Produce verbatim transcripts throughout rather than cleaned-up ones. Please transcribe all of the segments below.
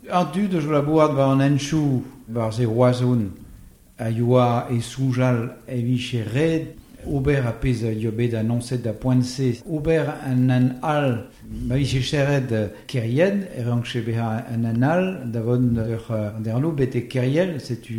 Antu de la boîte va en enchou, var ze oazoun, a yoa e soujal e viche red, ober a pez a yobed annonset da pointse, ober an an al, ma viche cheret keried, e ranche beha an an al, davon ur derlo bete keriel, c'est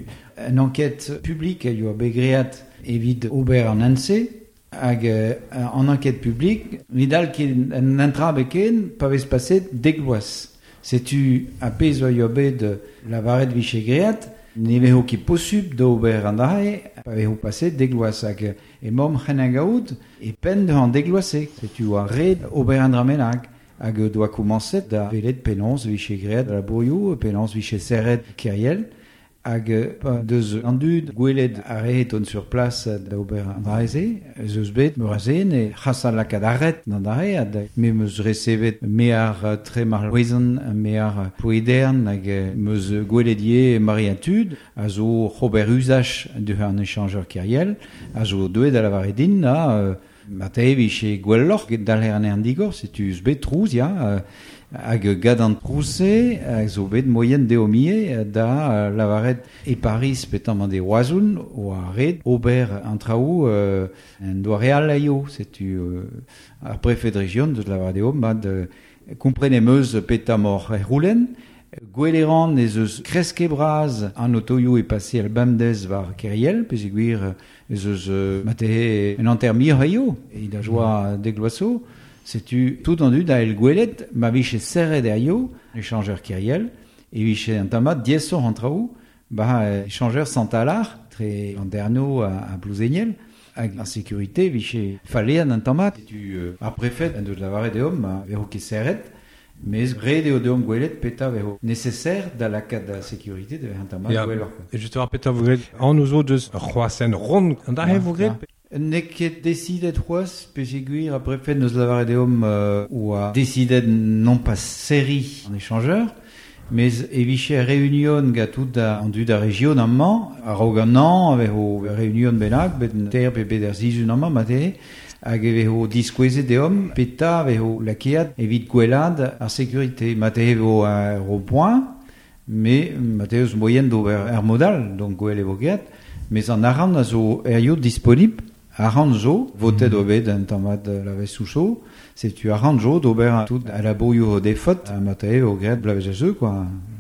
une enquête publique a yoa begreat evit ober an anse, hag euh, en enquête publique, vidal ken an entrab ken, pavez passet degloas. C'est-tu a pez a yobed la varet viche great, ne veho ki posub da ober an dahe, pa veho pase degloas hag e mom c'henagaout e pen de an degloase. C'est-tu a red ober an dramenag hag doa komanset da velet penons viche great la boio, penons viche serret keriel, hag deus an dud gwelet a reheton sur place da ober an draeze, zeus bet meurezen e c'hassal lakad arret nan dahe, me meus recevet me ar tre marlouezan, me ar poedern, hag meus gweledie mariatud, a zo c'ober usach de an échangeur keriel, a zo deuet a lavaredin, na, mate viche gwelloc'h dal her an digor, setu eus bet trouz, ya, hag gad an trousse, hag zo bet moyen deomie da lavaret e Paris petam an de oazoun o a red ober an traou euh, en doa real aio, setu euh, ar prefet de region de lavaret de om, bad euh, komprenemeuz petam or e roulen, gweleran ez eus kreske braz an otoio e passe al bamdez var keriel, pez e gwir ez eus euh, mate en antermir aio, e da joa degloaso. C'est-tu tout endu da el gwelet, ma viche serret de aio, échangeur keriel, et viche un tamat diesor en traou, bah échangeur santalar, très landerno à, à blouzegnel, avec la sécurité, viche fallait un tamat. Tu euh, après fait de la varé de homme, verro qui serret, mais ré de de homme gwelet peta verro nécessaire dans la cadre de la sécurité de un tamat gwelor. Et justement peta vous en nous autres roasen rond, da he vous Neket decidet c'hoaz, pez eguir a prefet neus lavaret deom euh, ou a decidet non pas seri en échangeur, mais eviche réunion gatout da an du da region amman, a rogan an, avec o réunion bennak, bet ter pe bet er zizun amman, mate, hag eveho diskouezet deom, peta aveho lakeat evit gwelad ar sécurité, mate evo ar o point, mais mate eus moyen d'ober er modal, donc gwel evo get, mais an aran a zo erio disponible, Aranjo, votet obed un tamat la vesoucho, c'est tu aranjo d'ober tout à la bouillot des fautes, à maté au grade blavejeux quoi.